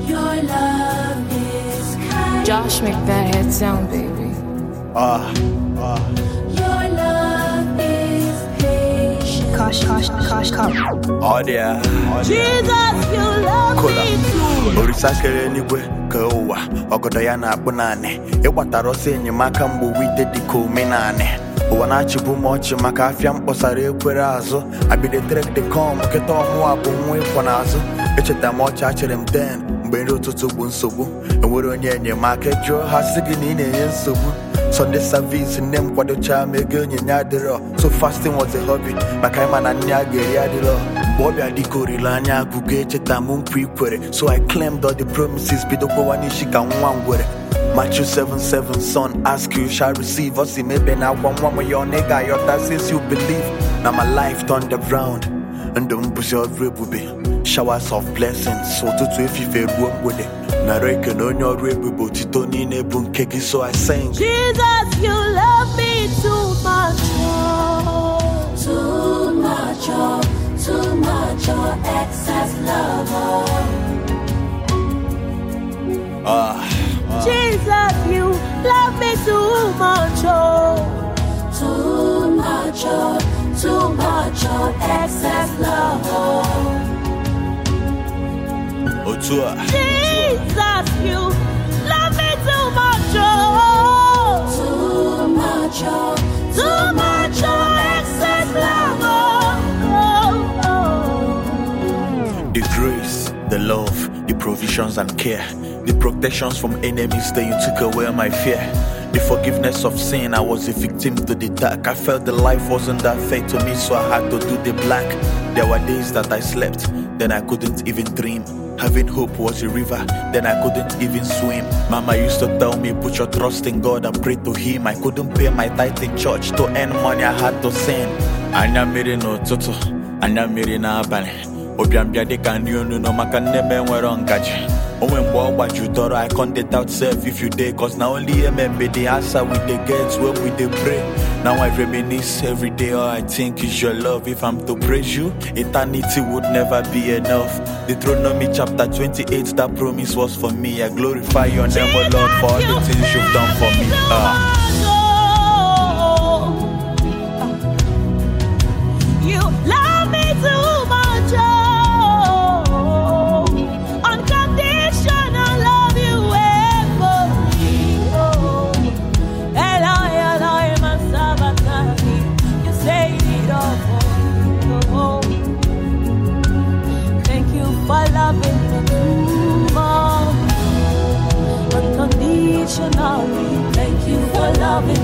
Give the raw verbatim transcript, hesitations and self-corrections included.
Your love is kind. Josh, make that head sound, baby. Ah, ah. Your love is patient. Kosh, kosh, kosh, kosh. Oh yeah, oh Jesus, you love me too. Orisa kere anyway, ka ụwa ọgọdọ ya na-akpụ naanị ịgbatara ọsọ enyemaka mgbe wite dịka omenanị ụwa na-achịbụ m ọchị maka afịa mkpọsara ekwere azụ abide trek the com kịta ọmụwa bụ nwa ịkwọ n'azụ echeta m ọchị achịrị m den mgbe nri ụtụtụ bụ nsogbu enwere onye enyemaka jụọ ha sị gị na ị na-enye nsogbu Sunday service nne m kwadocha m ego onyinye adịrọ so fasting was a hobby maka ịma na nne a ga-eri adịrọ mgbe ọbịa dịka olileanya agụgụ echeta m nkwa ikwere so I claimed all the promises bido gbowa n'isi ka nwa ngwere Matthew seven seven son ask you shall receive us maybe na akwa nwa m ya ọ nịga ayọta since you believe na my life turned around ndụ m bụzi ọrụ ebube showers of blessings ụtụtụ efife ruo mgbede nara eke na onye ọrụ ebube otito niile bụ nke gị so I sing Jesus, you love me too much, oh. Too much, oh. Too much, oh. Excess love, oh. Ah, Jesus, you love me too much, oh. Too much, oh. Too much, oh. Excess love, oh. otu a Jesus, you love me too much, oh. Too much, oh. Too much, oh. Excess love, oh. Oh, oh. the grace, the love, the provisions and care, the protections from enemies that you took away my fear. The forgiveness of sin, I was a victim to the dark. I felt the life wasn't that fair to me, so I had to do the black. There were days that I slept, then I couldn't even dream. Having hope was a river, then I couldn't even swim. Mama used to tell me, put your trust in God and pray to Him. I couldn't pay my tithe in church. To earn money, I had to sin. Anya miri no toto, anya miri na abane. Obiambia de ka ndi onu no maka nebe nwere ngaji. Onwe mgbe ọ gbajudoro I can't doubt self if you dey cause na only amen be the answer we dey get when we dey pray. Now I reminisce every day all I think is your love. If I'm to praise you, eternity would never be enough. Deuteronomy chapter twenty-eight, that promise was for me. I glorify your name, O Lord, for all the things you've done for me. Ah. You love me too much, oh. Unconditional love you ever me, oh. Eloi, Eloi, my Sabbath, you say it all for me, oh. Thank you for loving me too much, unconditionally. Thank you for loving